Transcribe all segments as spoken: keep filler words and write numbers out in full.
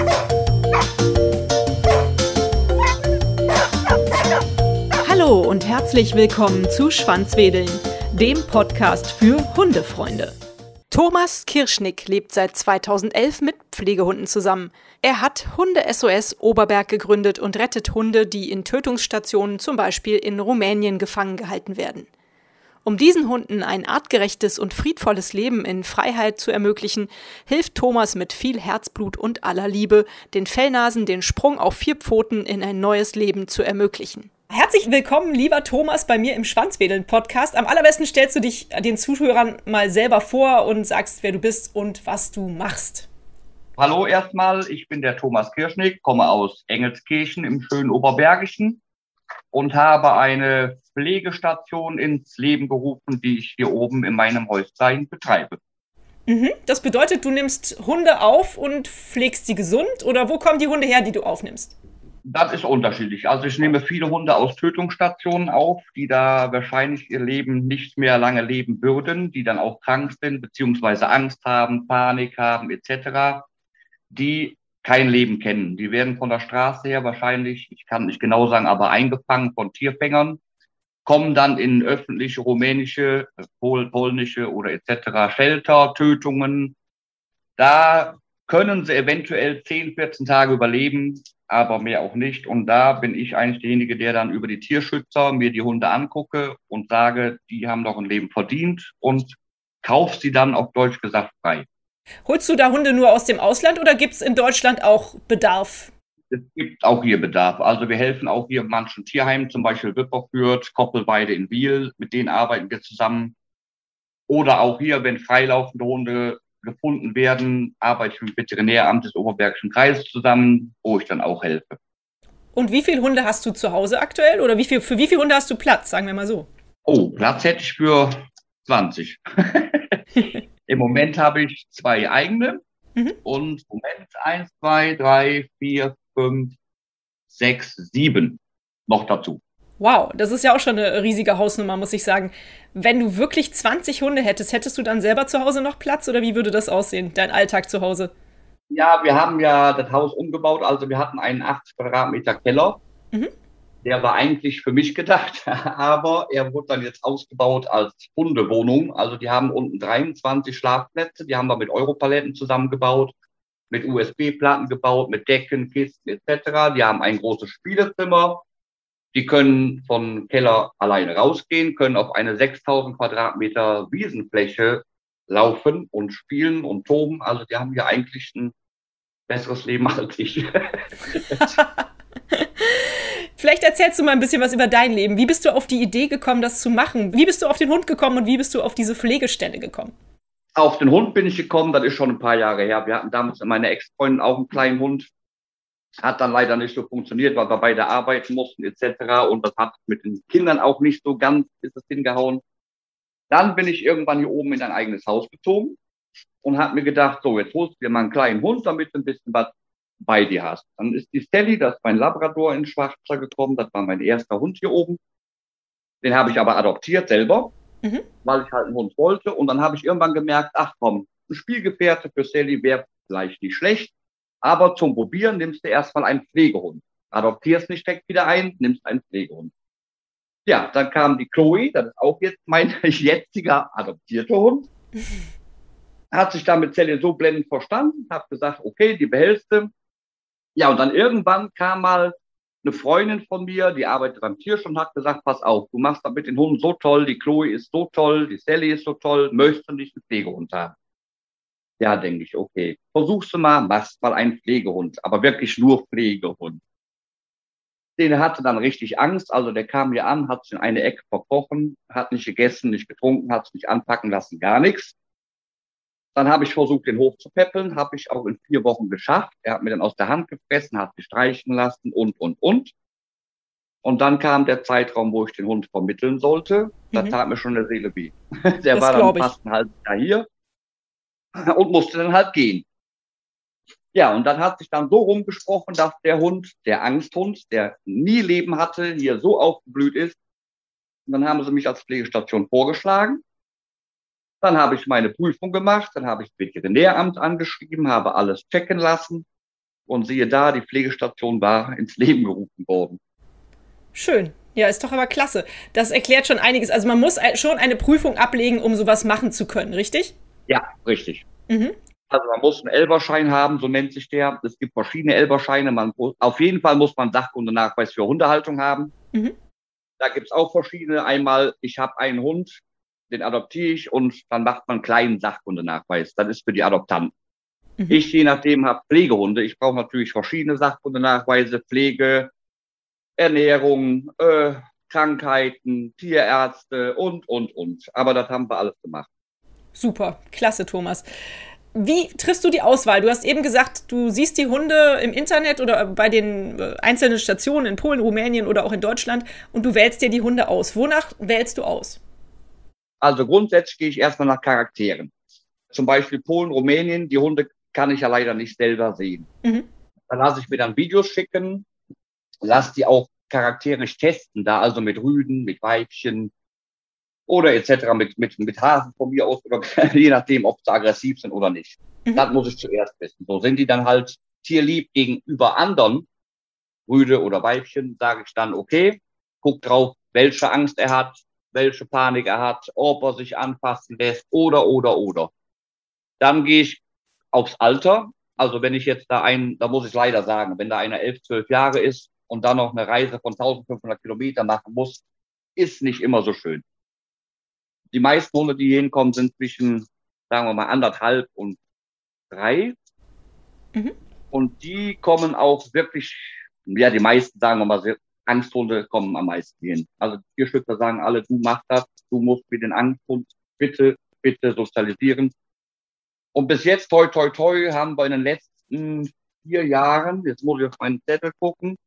Hallo und herzlich willkommen zu Schwanzwedeln, dem Podcast für Hundefreunde. Thomas Kirschnick lebt seit zweitausendelf mit Pflegehunden zusammen. Er hat Hunde-S O S Oberberg gegründet und rettet Hunde, die in Tötungsstationen, zum Beispiel in Rumänien, gefangen gehalten werden. Um diesen Hunden ein artgerechtes und friedvolles Leben in Freiheit zu ermöglichen, hilft Thomas mit viel Herzblut und aller Liebe, den Fellnasen den Sprung auf vier Pfoten in ein neues Leben zu ermöglichen. Herzlich willkommen, lieber Thomas, bei mir im Schwanzwedeln-Podcast. Am allerbesten stellst du dich den Zuhörern mal selber vor und sagst, wer du bist und was du machst. Hallo erstmal, ich bin der Thomas Kirschnick, komme aus Engelskirchen im schönen Oberbergischen und habe eine Pflegestation ins Leben gerufen, die ich hier oben in meinem Häuslein betreibe. Mhm. Das bedeutet, du nimmst Hunde auf und pflegst sie gesund? Oder wo kommen die Hunde her, die du aufnimmst? Das ist unterschiedlich. Also ich nehme viele Hunde aus Tötungsstationen auf, die da wahrscheinlich ihr Leben nicht mehr lange leben würden, die dann auch krank sind, beziehungsweise Angst haben, Panik haben et cetera, die kein Leben kennen. Die werden von der Straße her wahrscheinlich, ich kann nicht genau sagen, aber eingefangen von Tierfängern, kommen dann in öffentliche rumänische, pol polnische oder et cetera Shelter, Tötungen. Da können sie eventuell zehn, vierzehn Tage überleben, aber mehr auch nicht. Und da bin ich eigentlich derjenige, der dann über die Tierschützer mir die Hunde angucke und sage, die haben doch ein Leben verdient und kauf sie dann auf Deutsch gesagt frei. Holst du da Hunde nur aus dem Ausland oder gibt es in Deutschland auch Bedarf? Es gibt auch hier Bedarf. Also wir helfen auch hier manchen Tierheimen, zum Beispiel Wipperfürth, Koppelweide in Wiel, mit denen arbeiten wir zusammen. Oder auch hier, wenn freilaufende Hunde gefunden werden, arbeite ich mit dem Veterinäramt des Oberbergischen Kreises zusammen, wo ich dann auch helfe. Und wie viele Hunde hast du zu Hause aktuell? Oder wie viel, für wie viele Hunde hast du Platz, sagen wir mal so? Oh, Platz hätte ich für zwanzig. Im Moment habe ich zwei eigene. Mhm. Und Moment, eins, zwei, drei, vier, fünf, sechs, sieben noch dazu. Wow, das ist ja auch schon eine riesige Hausnummer, muss ich sagen. Wenn du wirklich zwanzig Hunde hättest, hättest du dann selber zu Hause noch Platz oder wie würde das aussehen, dein Alltag zu Hause? Ja, wir haben ja das Haus umgebaut, also wir hatten einen achtzig Quadratmeter Keller. Mhm. Der war eigentlich für mich gedacht, aber er wurde dann jetzt ausgebaut als Hundewohnung. Also die haben unten dreiundzwanzig Schlafplätze, die haben wir mit Europaletten zusammengebaut, mit U S B-Platten gebaut, mit Decken, Kisten et cetera. Die haben ein großes Spielezimmer. Die können vom Keller alleine rausgehen, können auf eine sechstausend Quadratmeter Wiesenfläche laufen und spielen und toben. Also die haben hier eigentlich ein besseres Leben als ich. Vielleicht erzählst du mal ein bisschen was über dein Leben. Wie bist du auf die Idee gekommen, das zu machen? Wie bist du auf den Hund gekommen und wie bist du auf diese Pflegestelle gekommen? Auf den Hund bin ich gekommen, das ist schon ein paar Jahre her. Wir hatten damals mit meiner Ex-Freundin auch einen kleinen Hund. Hat dann leider nicht so funktioniert, weil wir beide arbeiten mussten et cetera. Und das hat mit den Kindern auch nicht so ganz, ist es hingehauen. Dann bin ich irgendwann hier oben in ein eigenes Haus gezogen und habe mir gedacht, so, jetzt holst du dir mal einen kleinen Hund, damit du ein bisschen was bei dir hast. Dann ist die Sally, das ist mein Labrador, in Schwarzer gekommen. Das war mein erster Hund hier oben. Den habe ich aber adoptiert selber, mhm. weil ich halt einen Hund wollte. Und dann habe ich irgendwann gemerkt, ach komm, ein Spielgefährte für Sally wäre vielleicht nicht schlecht. Aber zum Probieren nimmst du erstmal einen Pflegehund. Adoptierst nicht direkt wieder ein, nimmst einen Pflegehund. Ja, dann kam die Chloe, das ist auch jetzt mein jetziger adoptierter Hund. Hat sich da mit Sally so blendend verstanden, hat gesagt, okay, die behältst du. Ja, und dann irgendwann kam mal eine Freundin von mir, die arbeitet beim Tierschutz und hat gesagt, pass auf, du machst das mit den Hunden so toll, die Chloe ist so toll, die Sally ist so toll, möchtest du nicht einen Pflegehund haben? Ja, denke ich, okay, versuchst du mal, machst mal einen Pflegehund, aber wirklich nur Pflegehund. Den hatte dann richtig Angst, also der kam hier an, hat sich in eine Ecke verkrochen, hat nicht gegessen, nicht getrunken, hat sich nicht anpacken lassen, gar nichts. Dann habe ich versucht, den hoch zu peppeln, habe ich auch in vier Wochen geschafft. Er hat mir dann aus der Hand gefressen, hat mich streichen lassen und, und, und. Und dann kam der Zeitraum, wo ich den Hund vermitteln sollte. Da mhm. tat mir schon der Seele weh. Der das war dann fast ein halbes Jahr hier und musste dann halt gehen. Ja, und dann hat sich dann so rumgesprochen, dass der Hund, der Angsthund, der nie Leben hatte, hier so aufgeblüht ist. Und dann haben sie mich als Pflegestation vorgeschlagen. Dann habe ich meine Prüfung gemacht, dann habe ich das Veterinäramt angeschrieben, habe alles checken lassen. Und siehe da, die Pflegestation war ins Leben gerufen worden. Schön. Ja, ist doch aber klasse. Das erklärt schon einiges. Also man muss schon eine Prüfung ablegen, um sowas machen zu können, richtig? Ja, richtig. Mhm. Also man muss einen Elberschein haben, so nennt sich der. Es gibt verschiedene Elberscheine. Man, auf jeden Fall muss man Sachkundenachweis für Hundehaltung haben. Mhm. Da gibt es auch verschiedene. Einmal, ich habe einen Hund, den adoptiere ich und dann macht man einen kleinen Sachkundenachweis. Das ist für die Adoptanten. Mhm. Ich, je nachdem, habe Pflegehunde. Ich brauche natürlich verschiedene Sachkundenachweise, Pflege, Ernährung, äh, Krankheiten, Tierärzte und, und, und. Aber das haben wir alles gemacht. Super, klasse, Thomas. Wie triffst du die Auswahl? Du hast eben gesagt, du siehst die Hunde im Internet oder bei den einzelnen Stationen in Polen, Rumänien oder auch in Deutschland und du wählst dir die Hunde aus. Wonach wählst du aus? Also grundsätzlich gehe ich erstmal nach Charakteren. Zum Beispiel Polen, Rumänien, die Hunde kann ich ja leider nicht selber sehen. Mhm. Da lasse ich mir dann Videos schicken, lasse die auch charakterisch testen, da also mit Rüden, mit Weibchen oder et cetera, mit, mit, mit Hasen von mir aus, oder je nachdem, ob sie aggressiv sind oder nicht. Mhm. Das muss ich zuerst wissen. So sind die dann halt tierlieb gegenüber anderen, Rüde oder Weibchen, sage ich dann, okay, guck drauf, welche Angst er hat, welche Panik er hat, ob er sich anfassen lässt oder, oder, oder. Dann gehe ich aufs Alter. Also wenn ich jetzt da einen, da muss ich leider sagen, wenn da einer elf, zwölf Jahre ist und dann noch eine Reise von eintausendfünfhundert Kilometer machen muss, ist nicht immer so schön. Die meisten Hunde, die hier hinkommen, sind zwischen, sagen wir mal, anderthalb und drei. Mhm. Und die kommen auch wirklich, ja, die meisten, sagen wir mal, Angsthunde kommen am meisten hin. Also die Tierschützer sagen alle, du machst das, du musst mit den Angsthund bitte, bitte sozialisieren. Und bis jetzt, toi, toi, toi, haben wir in den letzten vier Jahren, jetzt muss ich auf meinen Zettel gucken,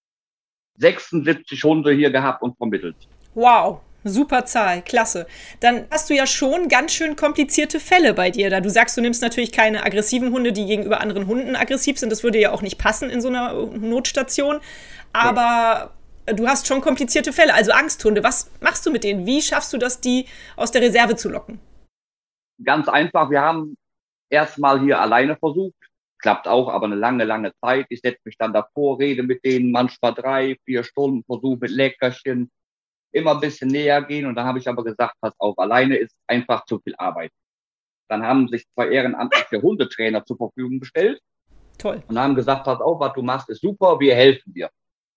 sechsundsiebzig Hunde hier gehabt und vermittelt. Wow, super Zahl, klasse. Dann hast du ja schon ganz schön komplizierte Fälle bei dir da. Du sagst, du nimmst natürlich keine aggressiven Hunde, die gegenüber anderen Hunden aggressiv sind. Das würde ja auch nicht passen in so einer Notstation. Aber ja, du hast schon komplizierte Fälle, also Angsthunde. Was machst du mit denen? Wie schaffst du das, die aus der Reserve zu locken? Ganz einfach, wir haben erstmal hier alleine versucht. Klappt auch, aber eine lange, lange Zeit. Ich setze mich dann davor, rede mit denen, manchmal drei, vier Stunden, versuche mit Leckerchen, immer ein bisschen näher gehen. Und dann habe ich aber gesagt, pass auf, alleine ist einfach zu viel Arbeit. Dann haben sich zwei ehrenamtliche Hundetrainer zur Verfügung gestellt. Toll. Und haben gesagt, pass auf, was du machst, ist super, wir helfen dir.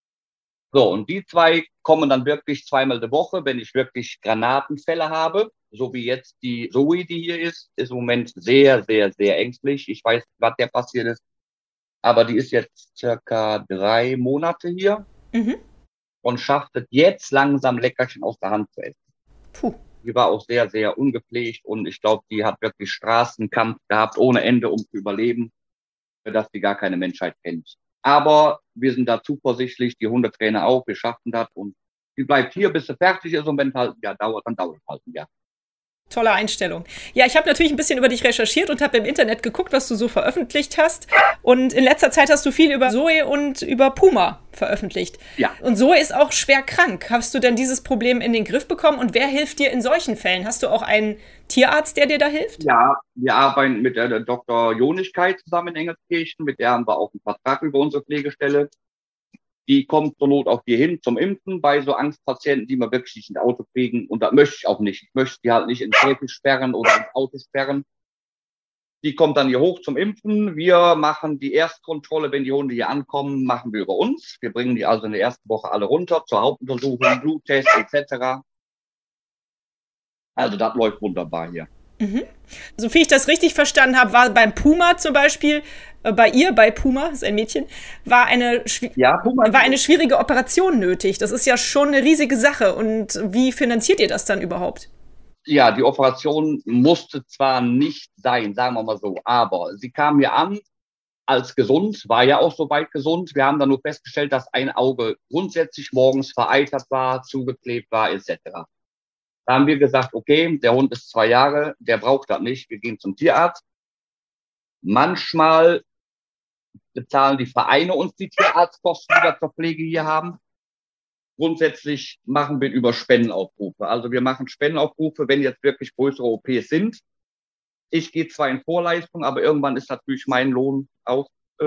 So, und die zwei kommen dann wirklich zweimal die Woche, wenn ich wirklich Granatenfälle habe. So wie jetzt die Zoe, die hier ist, ist im Moment sehr, sehr, sehr ängstlich. Ich weiß nicht, was der passiert ist. Aber die ist jetzt circa drei Monate hier. Mhm. Und schafft es jetzt langsam Leckerchen aus der Hand zu essen. Puh. Die war auch sehr, sehr ungepflegt und ich glaube, die hat wirklich Straßenkampf gehabt ohne Ende, um zu überleben, dass die gar keine Menschheit kennt. Aber wir sind da zuversichtlich, die Hundetrainer auch, wir schaffen das und die bleibt hier, bis sie fertig ist und wenn es halt ja dauert, dann dauert es halt ein Jahr. Tolle Einstellung. Ja, ich habe natürlich ein bisschen über dich recherchiert und habe im Internet geguckt, was du so veröffentlicht hast. Und in letzter Zeit hast du viel über Zoe und über Puma veröffentlicht. Ja. Und Zoe ist auch schwer krank. Hast du denn dieses Problem in den Griff bekommen? Und wer hilft dir in solchen Fällen? Hast du auch einen Tierarzt, der dir da hilft? Ja, wir arbeiten mit der, der Doktor Jonigkeit zusammen in Engelskirchen. Mit der haben wir auch einen Vertrag über unsere Pflegestelle. Die kommt zur Not auch hier hin zum Impfen bei so Angstpatienten, die man wirklich nicht ins Auto kriegen. Und das möchte ich auch nicht. Ich möchte die halt nicht ins Käfig sperren oder ins Auto sperren. Die kommt dann hier hoch zum Impfen. Wir machen die Erstkontrolle, wenn die Hunde hier ankommen, machen wir über uns. Wir bringen die also in der ersten Woche alle runter zur Hauptuntersuchung, Bluttest et cetera. Also das läuft wunderbar hier. Mhm. So wie ich das richtig verstanden habe, war beim Puma zum Beispiel, äh, bei ihr, bei Puma, ist ein Mädchen, war eine, ja, Puma war eine schwierige Operation nötig. Das ist ja schon eine riesige Sache. Und wie finanziert ihr das dann überhaupt? Ja, die Operation musste zwar nicht sein, sagen wir mal so, aber sie kam mir an als gesund, war ja auch soweit gesund. Wir haben dann nur festgestellt, dass ein Auge grundsätzlich morgens vereitert war, zugeklebt war et cetera. Da haben wir gesagt, okay, der Hund ist zwei Jahre, der braucht das nicht, wir gehen zum Tierarzt. Manchmal bezahlen die Vereine uns die Tierarztkosten, die wir zur Pflege hier haben. Grundsätzlich machen wir über Spendenaufrufe. Also wir machen Spendenaufrufe, wenn jetzt wirklich größere O Ps sind. Ich gehe zwar in Vorleistung, aber irgendwann ist natürlich mein Lohn auch äh, weg.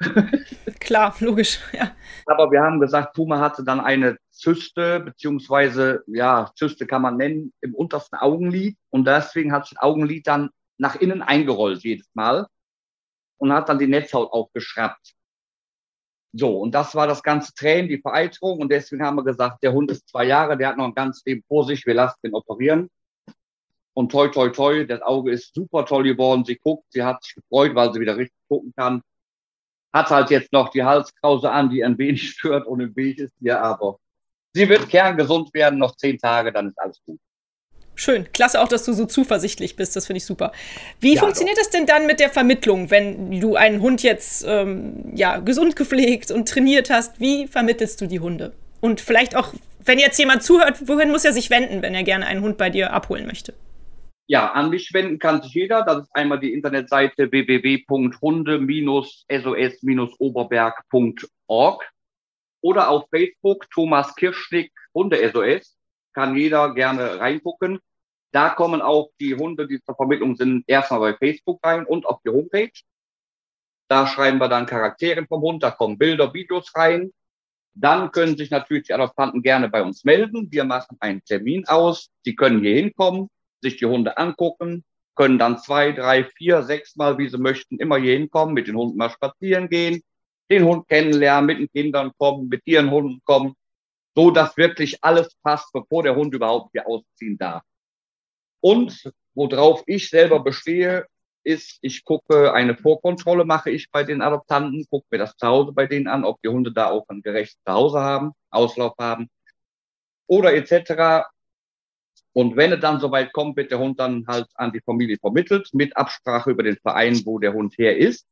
Klar, logisch, ja. Aber wir haben gesagt, Puma hatte dann eine Zyste, beziehungsweise, ja, Zyste kann man nennen, im untersten Augenlid. Und deswegen hat sich das Augenlid dann nach innen eingerollt jedes Mal und hat dann die Netzhaut aufgeschraubt. So, und das war das ganze Training, die Vereiterung. Und deswegen haben wir gesagt, der Hund ist zwei Jahre, der hat noch ein ganzes Leben vor sich, wir lassen den operieren. Und toi, toi, toi, das Auge ist super toll geworden. Sie guckt, sie hat sich gefreut, weil sie wieder richtig gucken kann. Hat halt jetzt noch die Halskrause an, die ein wenig stört und im Weg ist hier, aber sie wird kerngesund werden, noch zehn Tage, dann ist alles gut. Schön, klasse auch, dass du so zuversichtlich bist, das finde ich super. Wie ja, funktioniert doch. das denn dann mit der Vermittlung, wenn du einen Hund jetzt ähm, ja, gesund gepflegt und trainiert hast? Wie vermittelst du die Hunde? Und vielleicht auch, wenn jetzt jemand zuhört, wohin muss er sich wenden, wenn er gerne einen Hund bei dir abholen möchte? Ja, an mich wenden kann sich jeder. Das ist einmal die Internetseite w w w punkt hunde S O S Oberberg punkt org oder auf Facebook Thomas Kirschnick Hunde S O S. Kann jeder gerne reingucken. Da kommen auch die Hunde, die zur Vermittlung sind, erstmal bei Facebook rein und auf die Homepage. Da schreiben wir dann Charaktere vom Hund, da kommen Bilder, Videos rein. Dann können sich natürlich die Adoptanten gerne bei uns melden. Wir machen einen Termin aus. Sie können hier hinkommen, sich die Hunde angucken, können dann zwei, drei, vier, sechs Mal, wie sie möchten, immer hier hinkommen, mit den Hunden mal spazieren gehen, den Hund kennenlernen, mit den Kindern kommen, mit ihren Hunden kommen, so dass wirklich alles passt, bevor der Hund überhaupt hier ausziehen darf. Und worauf ich selber bestehe, ist, ich gucke, eine Vorkontrolle mache ich bei den Adoptanten, gucke mir das zu Hause bei denen an, ob die Hunde da auch ein gerechtes Zuhause haben, Auslauf haben oder et cetera. Und wenn es dann soweit kommt, wird der Hund dann halt an die Familie vermittelt, mit Absprache über den Verein, wo der Hund her ist.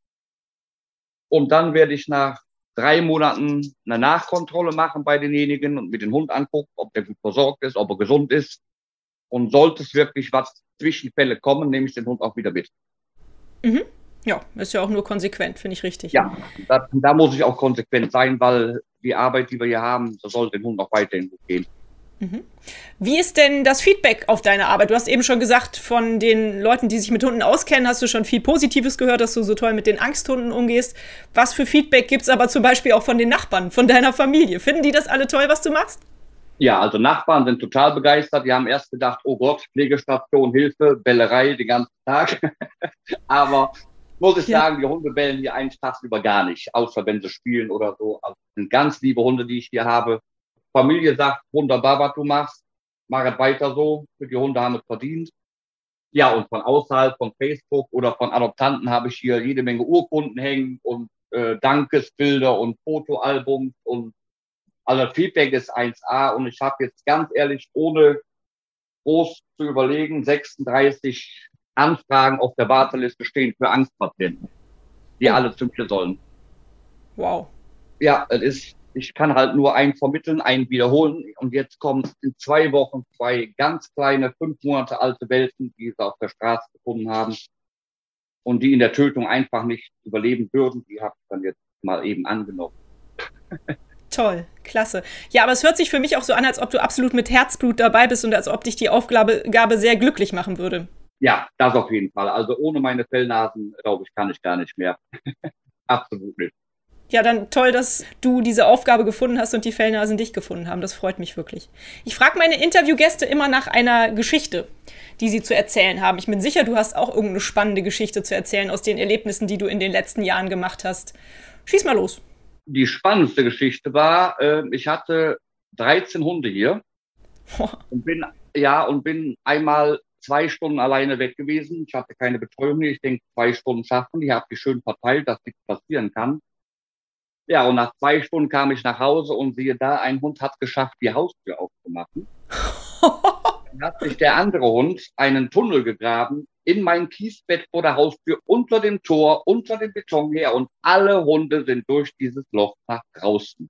Und dann werde ich nach drei Monaten eine Nachkontrolle machen bei denjenigen und mit dem Hund angucken, ob der gut versorgt ist, ob er gesund ist. Und sollte es wirklich was Zwischenfälle kommen, nehme ich den Hund auch wieder mit. Mhm. Ja, ist ja auch nur konsequent, finde ich richtig. Ja, da, da muss ich auch konsequent sein, weil die Arbeit, die wir hier haben, da soll den Hund auch weiterhin gut gehen. Mhm. Wie ist denn das Feedback auf deine Arbeit? Du hast eben schon gesagt, von den Leuten, die sich mit Hunden auskennen, hast du schon viel Positives gehört, dass du so toll mit den Angsthunden umgehst. Was für Feedback gibt es aber zum Beispiel auch von den Nachbarn, von deiner Familie? Finden die das alle toll, was du machst? Ja, also Nachbarn sind total begeistert. Die haben erst gedacht, oh Gott, Pflegestation, Hilfe, Bellerei den ganzen Tag. Aber muss ich ja. sagen, die Hunde bellen hier eigentlich tagsüber gar nicht, außer wenn sie spielen oder so. Also sind ganz liebe Hunde, die ich hier habe. Familie sagt, wunderbar, was du machst, mach es weiter so, die Hunde haben es verdient. Ja, und von außerhalb, von Facebook oder von Adoptanten habe ich hier jede Menge Urkunden hängen und äh, Dankesbilder und Fotoalbums und also Feedback ist eins A und ich habe jetzt ganz ehrlich, ohne groß zu überlegen, sechsunddreißig Anfragen auf der Warteliste stehen für Angstpatienten, die oh. alle zu mir sollen. Wow. Ja, es ist ich kann halt nur einen vermitteln, einen wiederholen. Und jetzt kommen in zwei Wochen zwei ganz kleine, fünf Monate alte Welpen, die sie auf der Straße gefunden haben und die in der Tötung einfach nicht überleben würden. Die habe ich dann jetzt mal eben angenommen. Toll, klasse. Ja, aber es hört sich für mich auch so an, als ob du absolut mit Herzblut dabei bist und als ob dich die Aufgabe Gabe sehr glücklich machen würde. Ja, das auf jeden Fall. Also ohne meine Fellnasen, glaube ich, kann ich gar nicht mehr. Absolut nicht. Ja, dann toll, dass du diese Aufgabe gefunden hast und die Fellnasen dich gefunden haben. Das freut mich wirklich. Ich frage meine Interviewgäste immer nach einer Geschichte, die sie zu erzählen haben. Ich bin sicher, du hast auch irgendeine spannende Geschichte zu erzählen aus den Erlebnissen, die du in den letzten Jahren gemacht hast. Schieß mal los. Die spannendste Geschichte war, äh, ich hatte dreizehn Hunde hier und bin, ja, und bin einmal zwei Stunden alleine weg gewesen. Ich hatte keine Betreuung hier. Ich denke, zwei Stunden schaffen. Die habe ich schön verteilt, dass nichts passieren kann. Ja, und nach zwei Stunden kam ich nach Hause und siehe da, ein Hund hat geschafft, die Haustür aufzumachen. Dann hat sich der andere Hund einen Tunnel gegraben in mein Kiesbett vor der Haustür, unter dem Tor, unter dem Beton her und alle Hunde sind durch dieses Loch nach draußen.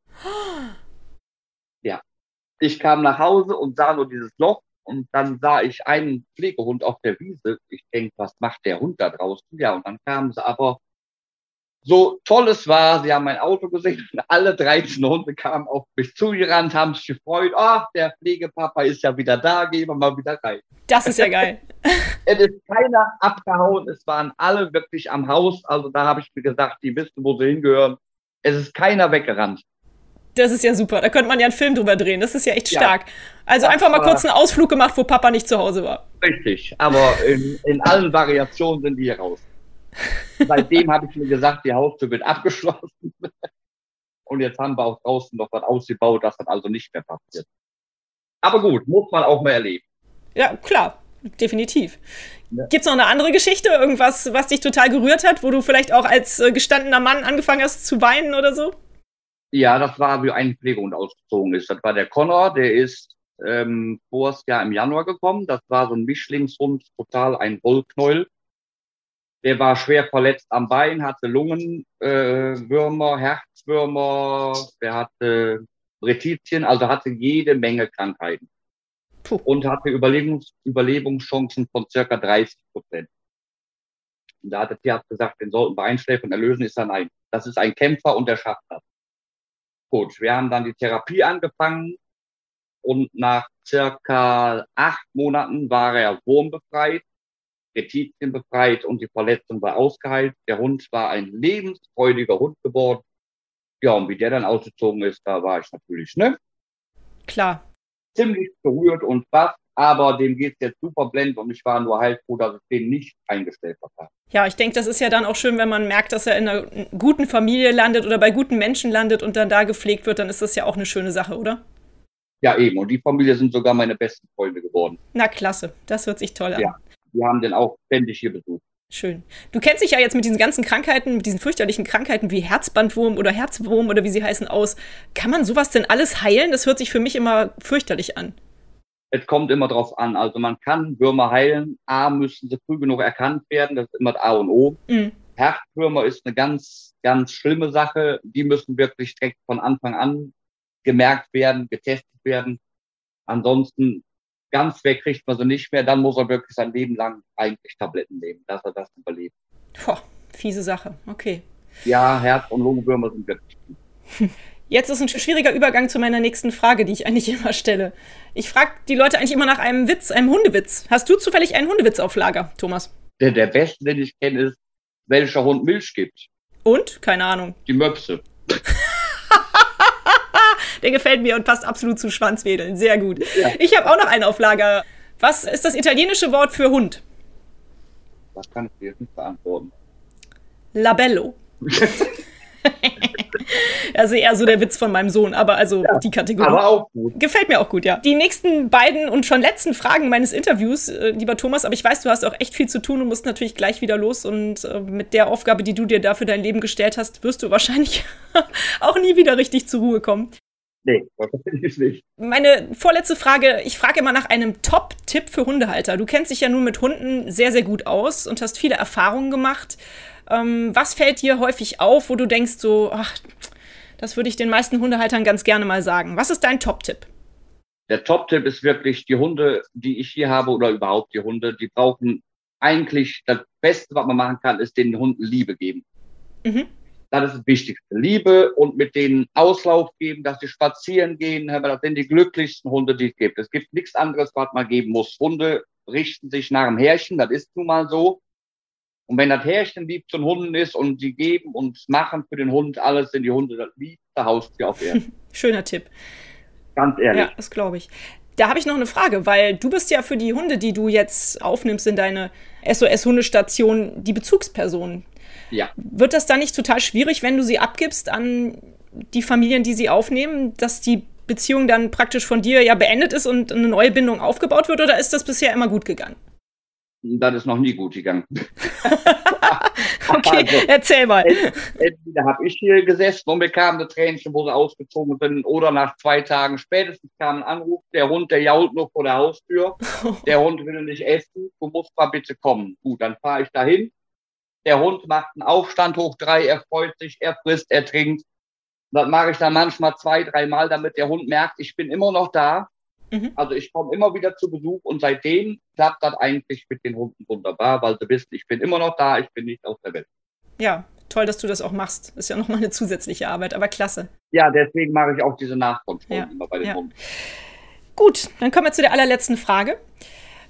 Ja, ich kam nach Hause und sah nur dieses Loch und dann sah ich einen Pflegehund auf der Wiese. Ich denke, was macht der Hund da draußen? Ja, und dann kamen sie aber, so toll es war, sie haben mein Auto gesehen und alle dreizehn Hunde kamen auf mich zugerannt, haben sich gefreut. Ach, der Pflegepapa ist ja wieder da, gehen wir mal wieder rein. Das ist ja geil. Es ist keiner abgehauen, es waren alle wirklich am Haus. Also da habe ich mir gesagt, die wissen, wo sie hingehören. Es ist keiner weggerannt. Das ist ja super. Da könnte man ja einen Film drüber drehen. Das ist ja echt Ja, stark. Also das einfach mal war kurz einen Ausflug gemacht, wo Papa nicht zu Hause war. richtig. Aber in, in allen Variationen sind die hier raus. Seitdem habe ich mir gesagt, die Haustür wird abgeschlossen. Und jetzt haben wir auch draußen noch was ausgebaut, das dann also nicht mehr passiert. Aber gut, muss man auch mal erleben. Ja, klar. Definitiv. Ja. Gibt es noch eine andere Geschichte? Irgendwas, was dich total gerührt hat, wo du vielleicht auch als äh, gestandener Mann angefangen hast zu weinen oder so? Ja, das war, wie ein Pflegehund ausgezogen ist. Das war der Connor, der ist ähm, voriges Jahr im Januar gekommen. Das war so ein Mischlingshund, total ein Wollknäuel. Der war schwer verletzt am Bein, hatte Lungenwürmer, äh, Würmer, Herzwürmer, der hatte Retizien, also hatte jede Menge Krankheiten. Puh. Und hatte Überlebens Überlebenschancen von circa dreißig Prozent. Und da hat der Tierarzt gesagt, den sollten wir einschläfern und erlösen, ist er nein. Das ist ein Kämpfer und der schafft das. Gut, wir haben dann die Therapie angefangen und nach circa acht Monaten war er wurmbefreit, Retizien befreit und die Verletzung war ausgeheilt. Der Hund war ein lebensfreudiger Hund geworden. Ja, und wie der dann ausgezogen ist, da war ich natürlich, ne? Klar. Ziemlich berührt und was, aber dem geht's jetzt super blend und ich war nur heilfroh, dass ich den nicht eingestellt habe. Ja, ich denke, das ist ja dann auch schön, wenn man merkt, dass er in einer guten Familie landet oder bei guten Menschen landet und dann da gepflegt wird, dann ist das ja auch eine schöne Sache, oder? Ja, eben. Und die Familie sind sogar meine besten Freunde geworden. Na, klasse. Das hört sich toll an. Ja, wir haben den auch ständig hier besucht. Schön. Du kennst dich ja jetzt mit diesen ganzen Krankheiten, mit diesen fürchterlichen Krankheiten wie Herzbandwurm oder Herzwurm oder wie sie heißen aus. Kann man sowas denn alles heilen? Das hört sich für mich immer fürchterlich an. Es kommt immer drauf an. Also man kann Würmer heilen. A, müssen sie früh genug erkannt werden. Das ist immer das A und O. Mhm. Herzwürmer ist eine ganz, ganz schlimme Sache. Die müssen wirklich direkt von Anfang an gemerkt werden, getestet werden. Ansonsten ganz weg kriegt man sie nicht mehr. Dann muss er wirklich sein Leben lang eigentlich Tabletten nehmen, dass er das überlebt. Boah, fiese Sache. Okay. Ja, Herz- und Lungenwürmer sind wirklich gut. Jetzt ist ein schwieriger Übergang zu meiner nächsten Frage, die ich eigentlich immer stelle. Ich frage die Leute eigentlich immer nach einem Witz, einem Hundewitz. Hast du zufällig einen Hundewitz auf Lager, Thomas? Der, der beste, den ich kenne, ist, welcher Hund Milch gibt. Und? Keine Ahnung. Die Möpse. Der gefällt mir und passt absolut zu Schwanzwedeln. Sehr gut. Ja. Ich habe auch noch einen auf Lager. Was ist das italienische Wort für Hund? Das kann ich dir jetzt nicht beantworten. Labello. Also eher so der Witz von meinem Sohn, aber also Ja, die Kategorie. aber auch gut. Gefällt mir auch gut, ja. Die nächsten beiden und schon letzten Fragen meines Interviews, äh, lieber Thomas, aber ich weiß, du hast auch echt viel zu tun und musst natürlich gleich wieder los und äh, mit der Aufgabe, die du dir da für dein Leben gestellt hast, wirst du wahrscheinlich auch nie wieder richtig zur Ruhe kommen. Nee, das finde ich nicht. Meine vorletzte Frage, ich frage immer nach einem Top-Tipp für Hundehalter. Du kennst dich ja nun mit Hunden sehr, sehr gut aus und hast viele Erfahrungen gemacht. Ähm, was fällt dir häufig auf, wo du denkst so, ach, das würde ich den meisten Hundehaltern ganz gerne mal sagen. Was ist dein Top-Tipp? Der Top-Tipp ist wirklich, die Hunde, die ich hier habe oder überhaupt die Hunde, die brauchen eigentlich, das Beste, was man machen kann, ist den Hunden Liebe geben. Mhm. Das ist das Wichtigste. Liebe und mit denen Auslauf geben, dass sie spazieren gehen. Das sind die glücklichsten Hunde, die es gibt. Es gibt nichts anderes, was man geben muss. Hunde richten sich nach dem Herrchen, das ist nun mal so. Und wenn das Herrchen lieb zu den Hunden ist und sie geben und machen für den Hund alles, sind die Hunde das liebste Haustier auf Erden. Schöner Tipp. Ganz ehrlich. Ja, das glaube ich. Da habe ich noch eine Frage, weil du bist ja für die Hunde, die du jetzt aufnimmst in deine S O S-Hundestation, die Bezugsperson. Ja. Wird das dann nicht total schwierig, wenn du sie abgibst an die Familien, die sie aufnehmen, dass die Beziehung dann praktisch von dir ja beendet ist und eine neue Bindung aufgebaut wird, oder ist das bisher immer gut gegangen? Das ist noch nie gut gegangen. Okay, Also, erzähl mal. Entweder habe ich hier gesessen und bekam eine Tränchen, wo sie ausgezogen sind, oder nach zwei Tagen spätestens kam ein Anruf, der Hund, der jault nur vor der Haustür, der Hund will nicht essen, du musst mal bitte kommen. Gut, dann fahre ich dahin, der Hund macht einen Aufstand hoch drei, er freut sich, er frisst, er trinkt. Das mache ich dann manchmal zwei, dreimal, damit der Hund merkt, ich bin immer noch da. Mhm. Also ich komme immer wieder zu Besuch und seitdem klappt das eigentlich mit den Hunden wunderbar, weil sie wissen, ich bin immer noch da, ich bin nicht aus der Welt. Ja, toll, dass du das auch machst. Ist ja nochmal eine zusätzliche Arbeit, aber klasse. Ja, deswegen mache ich auch diese Nachkontrollen Ja, immer bei den ja. Hunden. Gut, dann kommen wir zu der allerletzten Frage.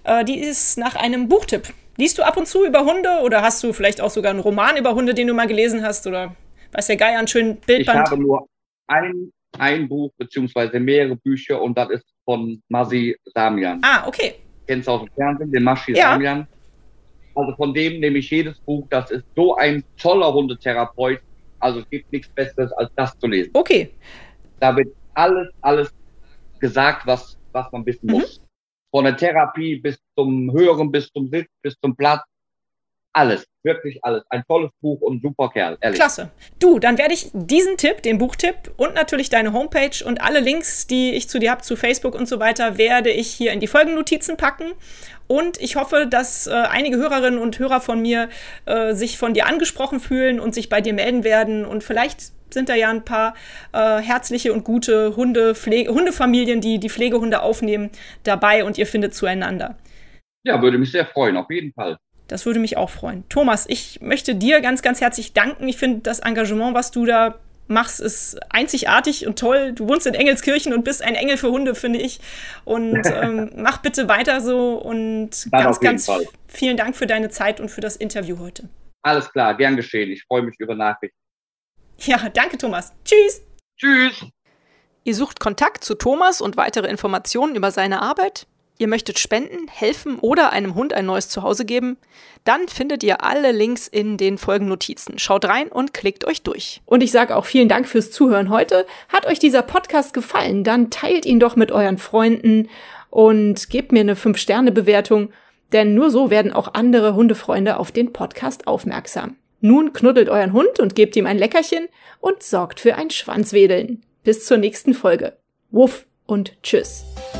Äh, die ist nach einem Buchtipp. Liest du ab und zu über Hunde oder hast du vielleicht auch sogar einen Roman über Hunde, den du mal gelesen hast? Oder weiß der Geier, einen schönen Bildband? Ich habe nur ein, ein Buch beziehungsweise mehrere Bücher und das ist von Masih Samyan. Ah, okay. Kennst du aus dem Fernsehen, den Masih Ja. Samyan? Also von dem nehme ich jedes Buch. Das ist so ein toller Hundetherapeut. Also es gibt nichts Besseres, als das zu lesen. Okay. Da wird alles, alles gesagt, was, was man wissen muss. Mhm. Von der Therapie bis zum Hören, bis zum Sitz, bis zum Platz. Alles, wirklich alles. Ein tolles Buch und ein super Kerl, ehrlich. Klasse. Du, dann werde ich diesen Tipp, den Buchtipp und natürlich deine Homepage und alle Links, die ich zu dir habe, zu Facebook und so weiter, werde ich hier in die Folgennotizen packen. Und ich hoffe, dass äh, einige Hörerinnen und Hörer von mir äh, sich von dir angesprochen fühlen und sich bei dir melden werden. Und vielleicht sind da ja ein paar äh, herzliche und gute Hunde, Pflege, Hundefamilien, die die Pflegehunde aufnehmen, dabei und ihr findet zueinander. Ja, würde mich sehr freuen, auf jeden Fall. Das würde mich auch freuen. Thomas, ich möchte dir ganz, ganz herzlich danken. Ich finde, das Engagement, was du da machst, ist einzigartig und toll. Du wohnst in Engelskirchen und bist ein Engel für Hunde, finde ich. Und ähm, mach bitte weiter so und Dann ganz, ganz Fall. vielen Dank für deine Zeit und für das Interview heute. Alles klar, gern geschehen. Ich freue mich über Nachrichten. Ja, danke, Thomas. Tschüss. Tschüss. Ihr sucht Kontakt zu Thomas und weitere Informationen über seine Arbeit? Ihr möchtet spenden, helfen oder einem Hund ein neues Zuhause geben? Dann findet ihr alle Links in den Folgennotizen. Schaut rein und klickt euch durch. Und ich sage auch vielen Dank fürs Zuhören heute. Hat euch dieser Podcast gefallen? Dann teilt ihn doch mit euren Freunden und gebt mir eine fünf Sterne Bewertung, denn nur so werden auch andere Hundefreunde auf den Podcast aufmerksam. Nun knuddelt euren Hund und gebt ihm ein Leckerchen und sorgt für ein Schwanzwedeln. Bis zur nächsten Folge. Wuff und tschüss.